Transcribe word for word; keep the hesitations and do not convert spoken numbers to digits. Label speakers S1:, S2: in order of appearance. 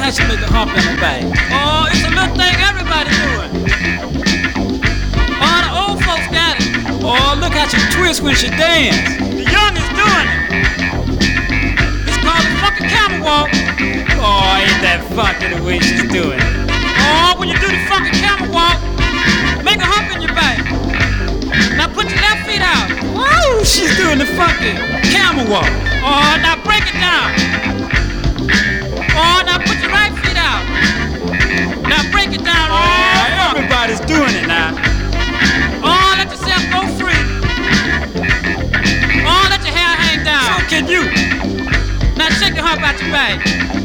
S1: how she make a hump in her back. Oh, it's a little thing everybody doing. All the old folks got it. Oh, look how she twist when she dance. The young is doing it. It's called the funky camel walk. Oh, ain't that funky the way she's doing it. Oh, when you do the funky camel walk, make a hump in your back. Now put your left feet out. Woo, she's doing the funky camel walk. Oh, now break it down. Oh, now put your right feet out. Now break it down. Oh, everybody's doing it now. Oh, let yourself go free. Oh, let your hair hang down. So can you. Now shake the hump out your back.